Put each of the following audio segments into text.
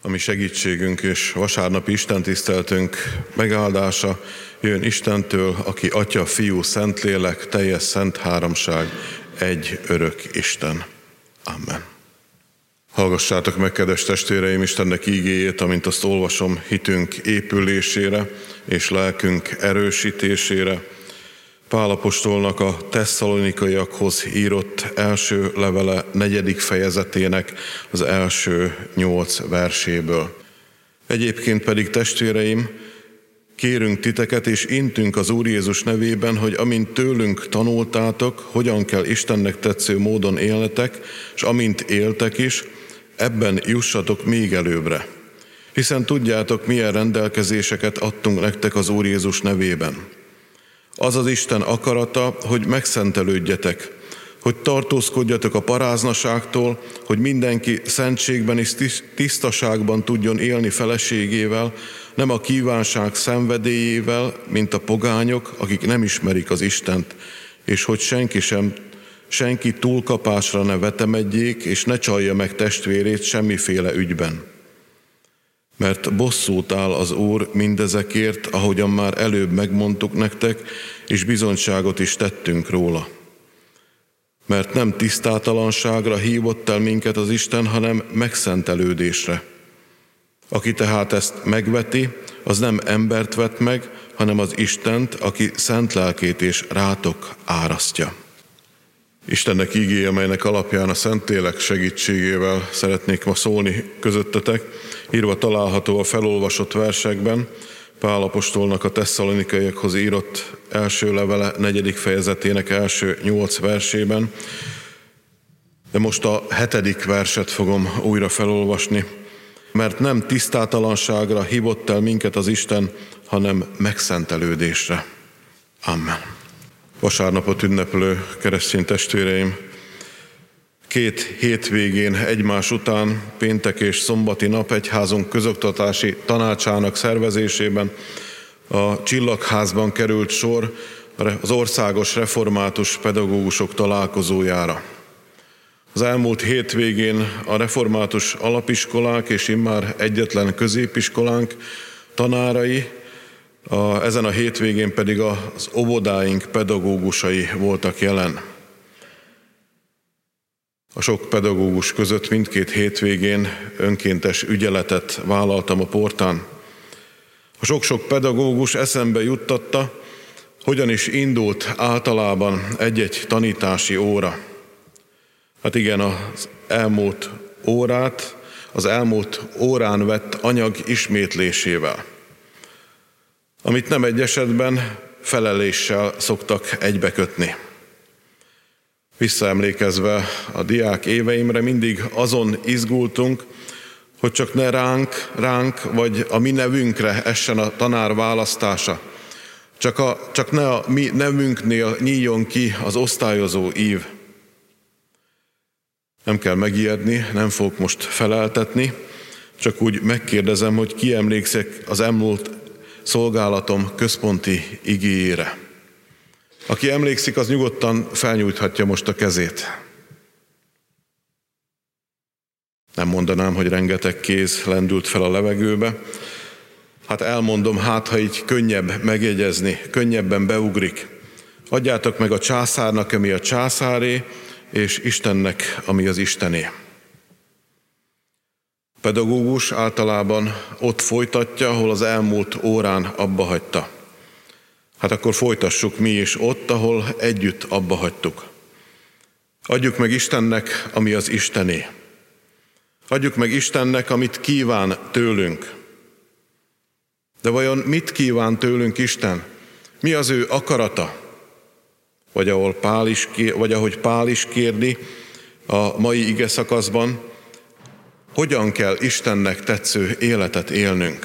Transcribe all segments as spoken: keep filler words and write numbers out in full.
A mi segítségünk és vasárnapi istentiszteltünk megáldása jön Istentől, aki Atya, Fiú, Szentlélek, teljes szent háromság, egy örök Isten. Amen. Hallgassátok meg, kedves testvéreim, Istennek ígéjét, amint azt olvasom, hitünk épülésére és lelkünk erősítésére. Pál apostolnak a tesszalonikaiakhoz írott első levele negyedik fejezetének az első nyolc verséből. Egyébként pedig, testvéreim, kérünk titeket és intünk az Úr Jézus nevében, hogy amint tőlünk tanultátok, hogyan kell Istennek tetsző módon élnetek, és amint éltek is, ebben jussatok még előbbre. Hiszen tudjátok, milyen rendelkezéseket adtunk nektek az Úr Jézus nevében. Az az Isten akarata, hogy megszentelődjetek, hogy tartózkodjatok a paráznaságtól, hogy mindenki szentségben és tisztaságban tudjon élni feleségével, nem a kívánság szenvedélyével, mint a pogányok, akik nem ismerik az Istent, és hogy senki sem, senki túlkapásra ne vetemedjék, és ne csalja meg testvérét semmiféle ügyben. Mert bosszút áll az Úr mindezekért, ahogyan már előbb megmondtuk nektek, és bizonyságot is tettünk róla. Mert nem tisztátalanságra hívott el minket az Isten, hanem megszentelődésre. Aki tehát ezt megveti, az nem embert vet meg, hanem az Istent, aki szent lelkét és rátok árasztja. Istennek ígéje, melynek alapján a Szentlélek segítségével szeretnék ma szólni közöttetek, írva található a felolvasott versekben, Pál apostolnak a tesszalonikaiakhoz írott első levele negyedik fejezetének első nyolc versében. De most a hetedik verset fogom újra felolvasni. Mert nem tisztátalanságra hívott el minket az Isten, hanem megszentelődésre. Amen. Vasárnapot ünneplő keresztény testvéreim, két hétvégén egymás után, péntek és szombati nap egyházunk közoktatási tanácsának szervezésében a Csillagházban került sor az országos református pedagógusok találkozójára. Az elmúlt hétvégén a református alapiskolák és immár egyetlen középiskolánk tanárai, a, ezen a hétvégén pedig az óvodáink pedagógusai voltak jelen. A sok pedagógus között mindkét hétvégén önkéntes ügyeletet vállaltam a portán. A sok-sok pedagógus eszembe juttatta, hogyan is indult általában egy-egy tanítási óra. Hát igen, az elmúlt órát, az elmúlt órán vett anyag ismétlésével, amit nem egy esetben feleléssel szoktak egybekötni. Visszaemlékezve a diák éveimre mindig azon izgultunk, hogy csak ne ránk, ránk vagy a mi nevünkre essen a tanár választása. Csak, a, csak ne a mi nevünknél nyíljon ki az osztályozó ív. Nem kell megijedni, nem fogok most feleltetni, csak úgy megkérdezem, hogy ki emlékszik az elmúlt szolgálatom központi igéjére. Aki emlékszik, az nyugodtan felnyújthatja most a kezét. Nem mondanám, hogy rengeteg kéz lendült fel a levegőbe. Hát elmondom, hát ha így könnyebb megjegyezni, könnyebben beugrik. Adjátok meg a császárnak, ami a császáré, és Istennek, ami az Istené. A pedagógus általában ott folytatja, ahol az elmúlt órán abba hagyta. Hát akkor folytassuk mi is ott, ahol együtt abba hagytuk. Adjuk meg Istennek, ami az Istené. Adjuk meg Istennek, amit kíván tőlünk. De vajon mit kíván tőlünk Isten? Mi az ő akarata? Vagy, ahol Pál is, vagy ahogy Pál is kérdi a mai ige szakaszban, hogyan kell Istennek tetsző életet élnünk?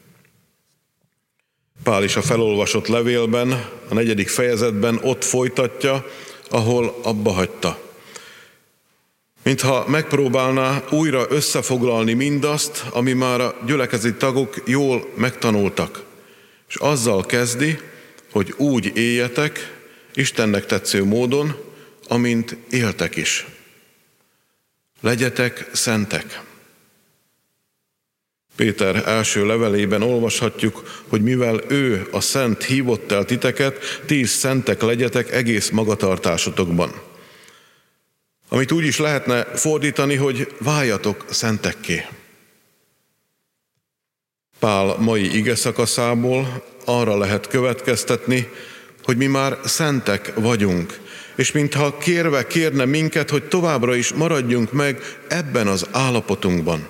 Pál is a felolvasott levélben, a negyedik fejezetben ott folytatja, ahol abba hagyta. Mintha megpróbálná újra összefoglalni mindazt, ami már a gyülekezeti tagok jól megtanultak. És azzal kezdi, hogy úgy éljetek, Istennek tetsző módon, amint éltek is. Legyetek szentek. Péter első levelében olvashatjuk, hogy mivel ő a Szent hívott el titeket, ti is szentek legyetek egész magatartásotokban. Amit úgy is lehetne fordítani, hogy váljatok szentekké. Pál mai ige szakaszából arra lehet következtetni, hogy mi már szentek vagyunk, és mintha kérve kérne minket, hogy továbbra is maradjunk meg ebben az állapotunkban.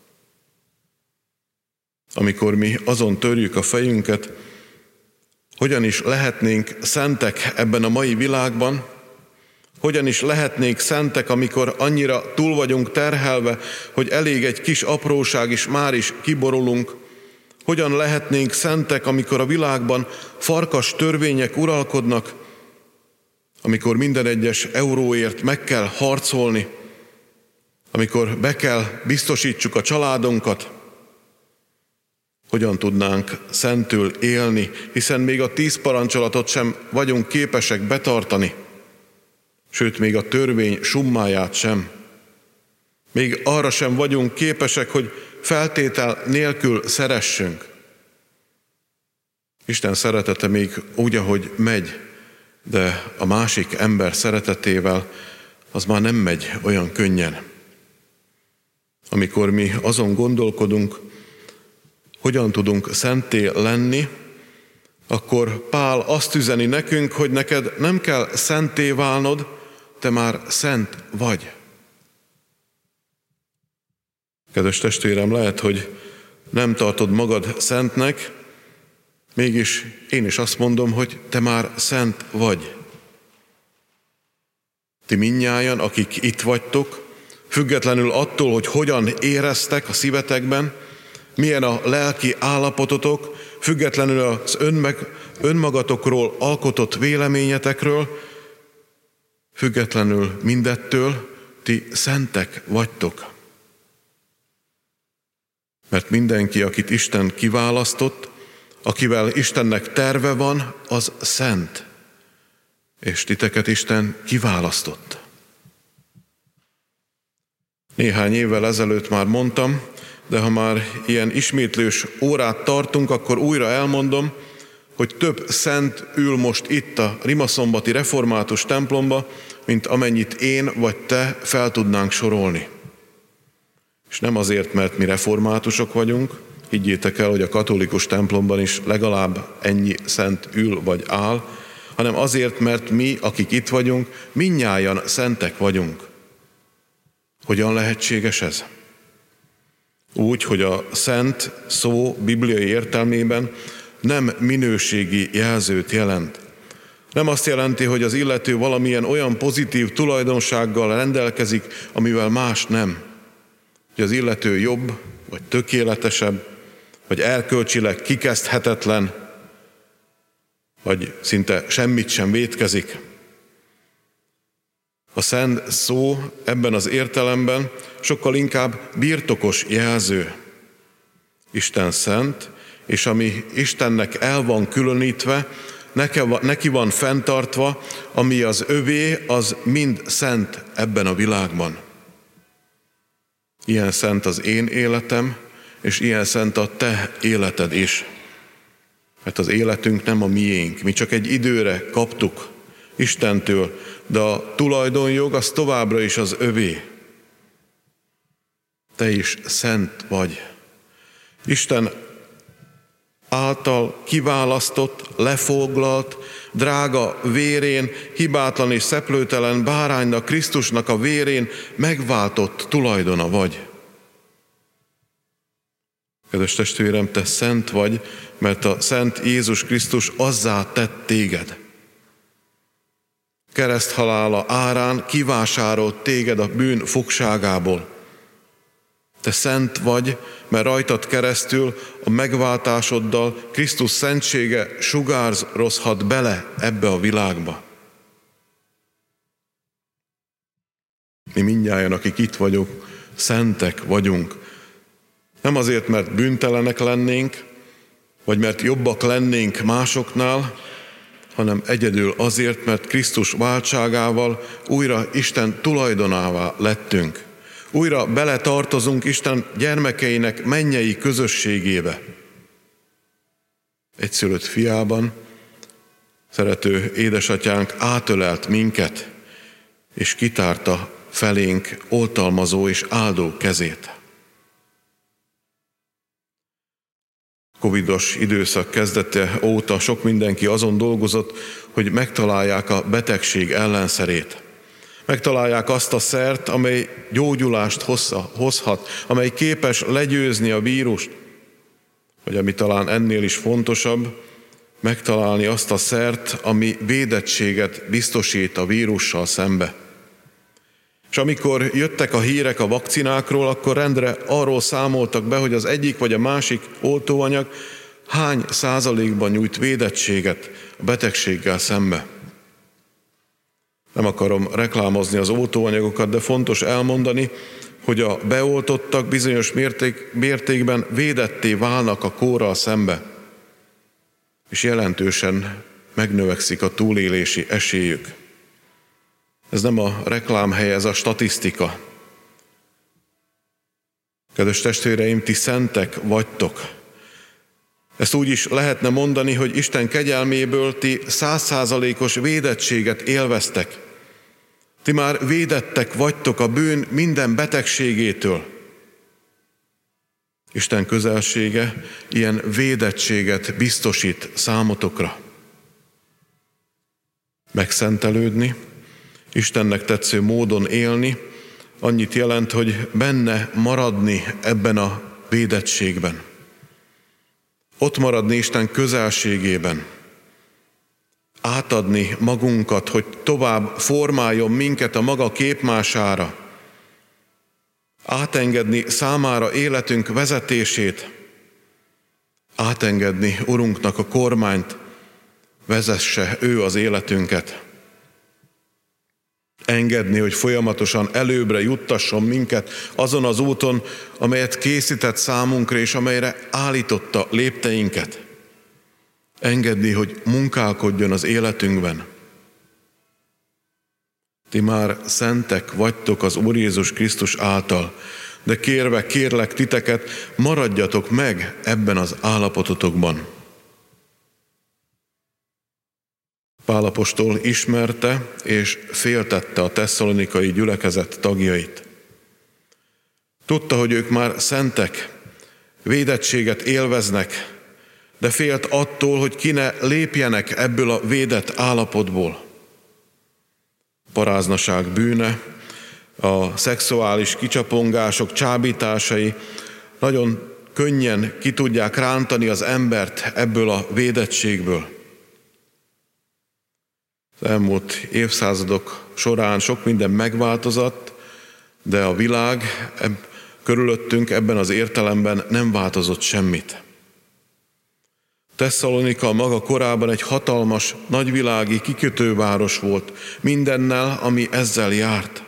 Amikor mi azon törjük a fejünket, hogyan is lehetnénk szentek ebben a mai világban, hogyan is lehetnénk szentek, amikor annyira túl vagyunk terhelve, hogy elég egy kis apróság is, már is kiborulunk, hogyan lehetnénk szentek, amikor a világban farkas törvények uralkodnak, amikor minden egyes euróért meg kell harcolni, amikor be kell biztosítsuk a családunkat, hogyan tudnánk szentül élni, hiszen még a tíz parancsolatot sem vagyunk képesek betartani, sőt, még a törvény summáját sem. Még arra sem vagyunk képesek, hogy feltétel nélkül szeressünk. Isten szeretete még úgy, ahogy megy, de a másik ember szeretetével az már nem megy olyan könnyen. Amikor mi azon gondolkodunk, hogyan tudunk szenté lenni, akkor Pál azt üzeni nekünk, hogy neked nem kell szenté válnod, te már szent vagy. Kedves testvérem, lehet, hogy nem tartod magad szentnek, mégis én is azt mondom, hogy te már szent vagy. Ti mindnyájan, akik itt vagytok, függetlenül attól, hogy hogyan éreztek a szívetekben, milyen a lelki állapototok, függetlenül az önmeg, önmagatokról alkotott véleményetekről, függetlenül mindettől, ti szentek vagytok. Mert mindenki, akit Isten kiválasztott, akivel Istennek terve van, az szent. És titeket Isten kiválasztott. Néhány évvel ezelőtt már mondtam, de ha már ilyen ismétlős órát tartunk, akkor újra elmondom, hogy több szent ül most itt a Rimaszombati református templomba, mint amennyit én vagy te fel tudnánk sorolni. És nem azért, mert mi reformátusok vagyunk, higgyétek el, hogy a katolikus templomban is legalább ennyi szent ül vagy áll, hanem azért, mert mi, akik itt vagyunk, mindnyájan szentek vagyunk. Hogyan lehetséges ez? Úgy, hogy a szent szó bibliai értelmében nem minőségi jelzőt jelent. Nem azt jelenti, hogy az illető valamilyen olyan pozitív tulajdonsággal rendelkezik, amivel más nem. Hogy az illető jobb, vagy tökéletesebb, vagy erkölcsileg kikezdhetetlen, vagy szinte semmit sem vétkezik. A szent szó ebben az értelemben sokkal inkább birtokos jelző. Isten szent, és ami Istennek el van különítve, neki van fenntartva, ami az övé, az mind szent ebben a világban. Ilyen szent az én életem, és ilyen szent a te életed is. Mert az életünk nem a miénk, mi csak egy időre kaptuk Istentől, de a tulajdonjog az továbbra is az övé. Te is szent vagy. Isten által kiválasztott, lefoglalt, drága vérén, hibátlan és szeplőtelen báránynak, Krisztusnak a vérén megváltott tulajdona vagy. Kedves testvérem, te szent vagy, mert a Szent Jézus Krisztus azzá tett téged. Kereszthalála árán kivásárolt téged a bűn fogságából. Te szent vagy, mert rajtad keresztül a megváltásoddal Krisztus szentsége sugárzhat bele ebbe a világba. Mi mindnyájan, akik itt vagyunk, szentek vagyunk. Nem azért, mert bűntelenek lennénk, vagy mert jobbak lennénk másoknál, hanem egyedül azért, mert Krisztus váltságával újra Isten tulajdonává lettünk. Újra beletartozunk Isten gyermekeinek mennyei közösségébe. Egyszülött fiában szerető édesatyánk átölelt minket, és kitárta felénk oltalmazó és áldó kezét. Covidos időszak kezdete óta sok mindenki azon dolgozott, hogy megtalálják a betegség ellenszerét. Megtalálják azt a szert, amely gyógyulást hozhat, amely képes legyőzni a vírust, vagy ami talán ennél is fontosabb, megtalálni azt a szert, ami védettséget biztosít a vírussal szembe. És amikor jöttek a hírek a vakcinákról, akkor rendre arról számoltak be, hogy az egyik vagy a másik oltóanyag hány százalékban nyújt védettséget a betegséggel szembe. Nem akarom reklámozni az oltóanyagokat, de fontos elmondani, hogy a beoltottak bizonyos mérték, mértékben védetté válnak a kórral szembe, és jelentősen megnövekszik a túlélési esélyük. Ez nem a reklámhely, ez a statisztika. Kedves testvéreim, ti szentek vagytok. Ezt úgy is lehetne mondani, hogy Isten kegyelméből ti százszázalékos védettséget élveztek. Ti már védettek vagytok a bűn minden betegségétől. Isten közelsége ilyen védettséget biztosít számotokra. Megszentelődni, Istennek tetsző módon élni, annyit jelent, hogy benne maradni ebben a védettségben. Ott maradni Isten közelségében. Átadni magunkat, hogy tovább formáljon minket a maga képmására. Átengedni számára életünk vezetését. Átengedni Urunknak a kormányt, vezesse ő az életünket. Engedni, hogy folyamatosan előbbre juttasson minket azon az úton, amelyet készített számunkra, és amelyre állította lépteinket. Engedni, hogy munkálkodjon az életünkben. Ti már szentek vagytok az Úr Jézus Krisztus által, de kérve kérlek titeket, maradjatok meg ebben az állapototokban. Pál apostol ismerte és féltette a tesszalonikai gyülekezet tagjait. Tudta, hogy ők már szentek, védettséget élveznek, de félt attól, hogy ki ne lépjenek ebből a védett állapotból. Paráznaság bűne, a szexuális kicsapongások, csábításai nagyon könnyen ki tudják rántani az embert ebből a védettségből. Az elmúlt évszázadok során sok minden megváltozott, de a világ eb- körülöttünk ebben az értelemben nem változott semmit. Tesszalonika maga korában egy hatalmas, nagyvilági kikötőváros volt, mindennel, ami ezzel járt.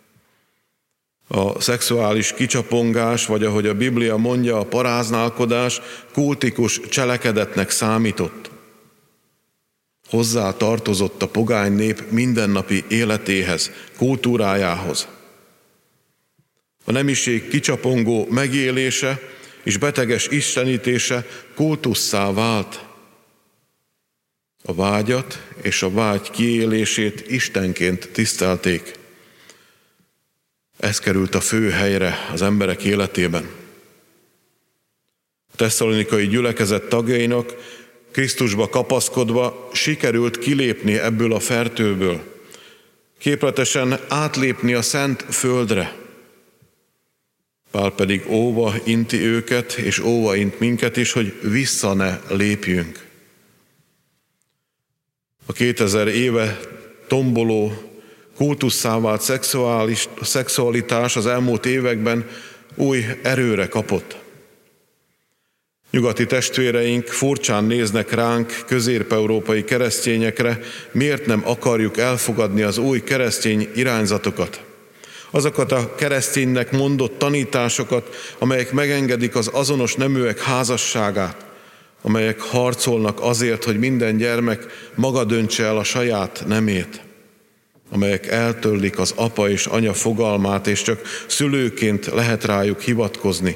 A szexuális kicsapongás, vagy ahogy a Biblia mondja, a paráználkodás kultikus cselekedetnek számított. Hozzá tartozott a pogány nép mindennapi életéhez, kultúrájához. A nemiség kicsapongó megélése és beteges istenítése kultusszá vált. A vágyat és a vágy kiélését istenként tisztelték. Ez került a fő helyre az emberek életében. A tesszalonikai gyülekezet tagjainak Krisztusba kapaszkodva sikerült kilépni ebből a fertőből, képletesen átlépni a szent földre. Pál pedig óva inti őket, és óva int minket is, hogy vissza ne lépjünk. A kétezer éve tomboló, kultusszá vált szexuális, szexualitás az elmúlt években új erőre kapott. Nyugati testvéreink furcsán néznek ránk, közép-európai keresztényekre, miért nem akarjuk elfogadni az új keresztény irányzatokat. Azokat a kereszténynek mondott tanításokat, amelyek megengedik az azonos neműek házasságát, amelyek harcolnak azért, hogy minden gyermek maga döntse el a saját nemét. amelyek eltörlik az apa és anya fogalmát, és csak szülőként lehet rájuk hivatkozni.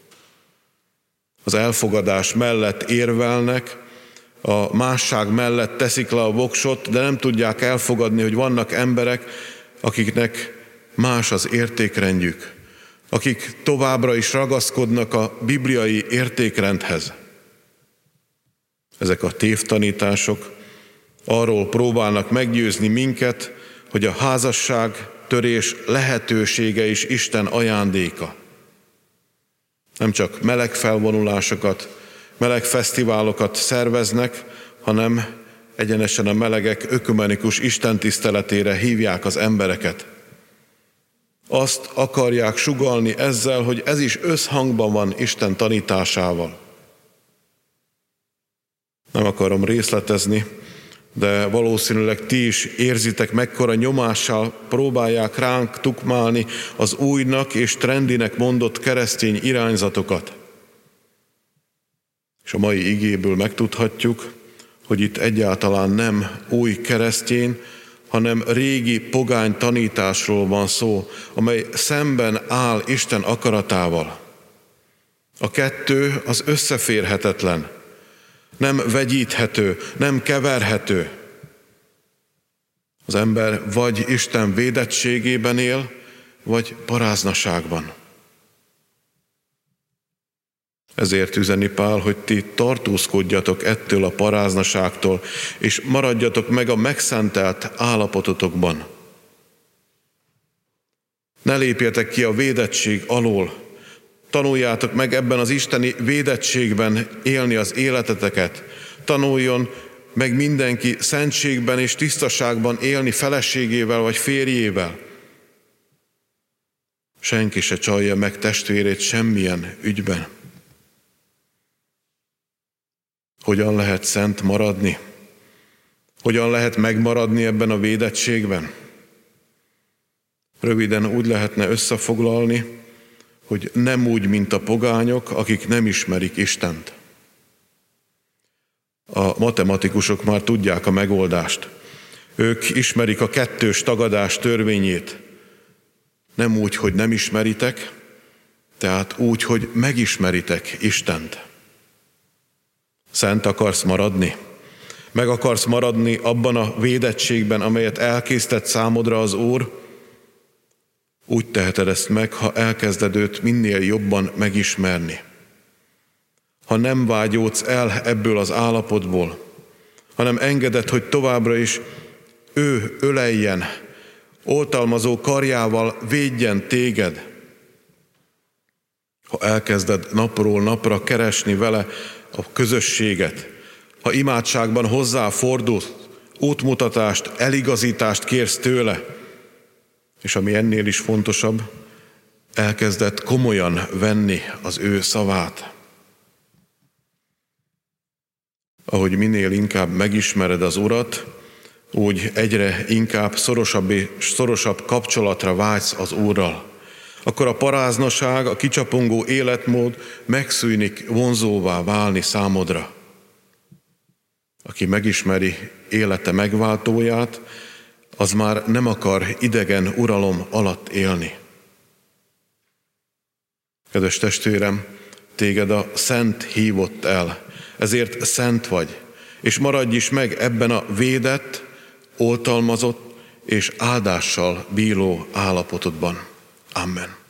Az elfogadás mellett érvelnek, a másság mellett teszik le a voksot, de nem tudják elfogadni, hogy vannak emberek, akiknek más az értékrendjük, akik továbbra is ragaszkodnak a bibliai értékrendhez. Ezek a tévtanítások arról próbálnak meggyőzni minket, hogy a házasság törés lehetősége is Isten ajándéka. Nem csak meleg felvonulásokat, meleg fesztiválokat szerveznek, hanem egyenesen a melegek ökumenikus istentiszteletére hívják az embereket. Azt akarják sugallni ezzel, hogy ez is összhangban van Isten tanításával. Nem akarom részletezni, de valószínűleg ti is érzitek, mekkora nyomással próbálják ránk tukmálni az újnak és trendinek mondott keresztény irányzatokat. És a mai igéből megtudhatjuk, hogy itt egyáltalán nem új keresztény, hanem régi pogány tanításról van szó, amely szemben áll Isten akaratával. A kettő az összeférhetetlen, nem vegyíthető, nem keverhető. Az ember vagy Isten védettségében él, vagy paráznaságban. Ezért üzeni Pál, hogy ti tartózkodjatok ettől a paráznaságtól, és maradjatok meg a megszentelt állapototokban. Ne lépjetek ki a védettség alól. Tanuljátok meg ebben az isteni védettségben élni az életeteket. Tanuljon meg mindenki szentségben és tisztaságban élni feleségével vagy férjével. Senki se csalja meg testvérét semmilyen ügyben. Hogyan lehet szent maradni? Hogyan lehet megmaradni ebben a védettségben? Röviden úgy lehetne összefoglalni, hogy nem úgy, mint a pogányok, akik nem ismerik Istent. A matematikusok már tudják a megoldást. Ők ismerik a kettős tagadás törvényét. Nem úgy, hogy nem ismeritek, tehát úgy, hogy megismeritek Istent. Szent akarsz maradni? Meg akarsz maradni abban a védettségben, amelyet elkészített számodra az Úr? Úgy teheted ezt meg, ha elkezded őt minél jobban megismerni. Ha nem vágyódsz el ebből az állapotból, hanem engeded, hogy továbbra is ő öleljen, oltalmazó karjával védjen téged. Ha elkezded napról napra keresni vele a közösséget, ha imádságban hozzáfordulsz, útmutatást, eligazítást kérsz tőle, és ami ennél is fontosabb, elkezdett komolyan venni az ő szavát. Ahogy minél inkább megismered az Urat, úgy egyre inkább szorosabb és szorosabb kapcsolatra vágysz az Úrral. Akkor a paráznaság, a kicsapongó életmód megszűnik vonzóvá válni számodra. Aki megismeri élete megváltóját, az már nem akar idegen uralom alatt élni. Kedves testvérem, téged a Szent hívott el, ezért szent vagy, és maradj is meg ebben a védett, oltalmazott és áldással bíló állapotodban. Amen.